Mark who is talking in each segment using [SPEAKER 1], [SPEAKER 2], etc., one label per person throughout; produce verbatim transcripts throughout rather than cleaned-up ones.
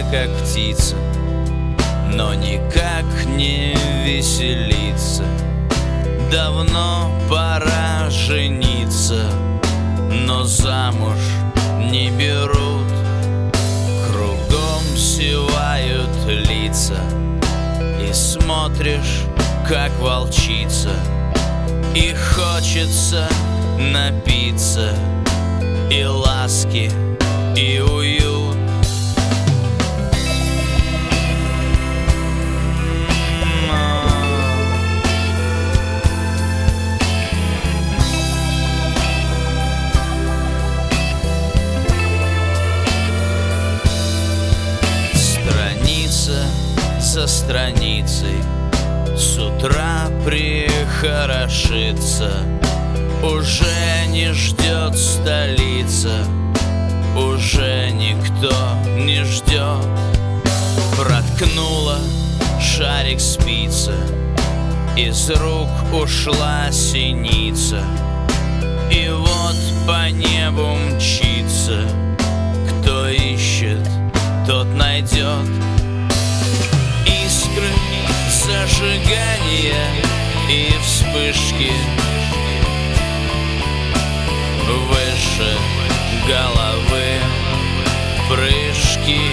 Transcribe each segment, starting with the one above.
[SPEAKER 1] как птица, но никак не веселиться. Давно пора жениться, но замуж не берут. Кругом сивают лица, и смотришь, как волчица, и хочется напиться и ласки, и уют. Страница за страницей с утра прихорошится. Уже не ждет столица, уже никто не ждет. Проткнула шарик спица, из рук ушла синица, и вот по небу мчится. Кто ищет, тот найдет. Искры, зажигания и вспышки выше головы, прыжки.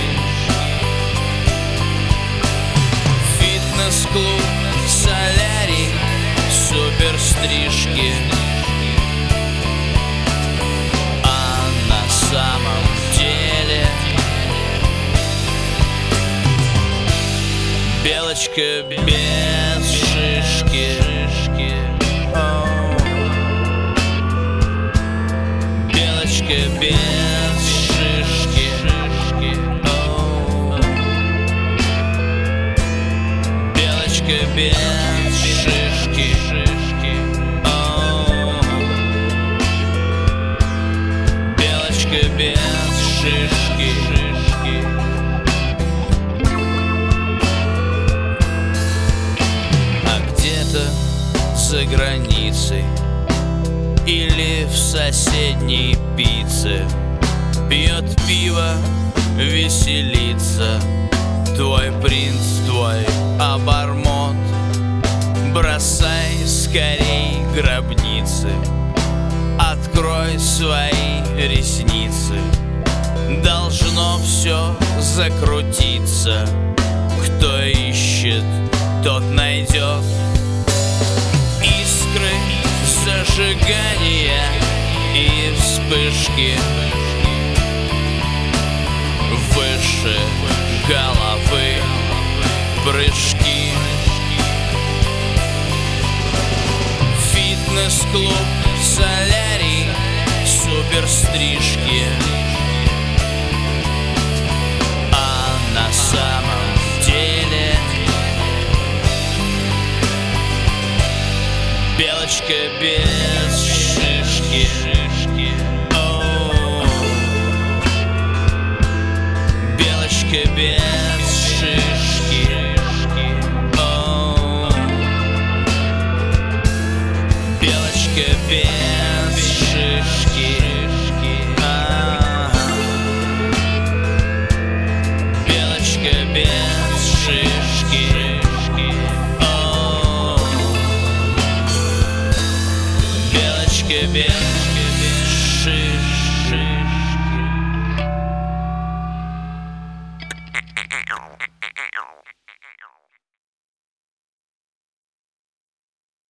[SPEAKER 1] Фитнес-клуб, солярий, суперстрижки. А на самом деле белочка без шишки. Белочка без шишки. Белочка без шишки. Белочка без шишки. А где-то за границей или в соседней пицце пьет пиво, веселится твой принц, твой обормот. Бросай скорей гробницы, открой свои ресницы. Должно все закрутиться. Кто ищет, тот найдет. Искры, зажигания и вспышки выше головы, прыжки. Фитнес-клуб, солярий, суперстрижки. А на самом деле белочка без шишки. О, белочка без шишки. О, белочка без шишки. А, белочка без шишки. О, белочка без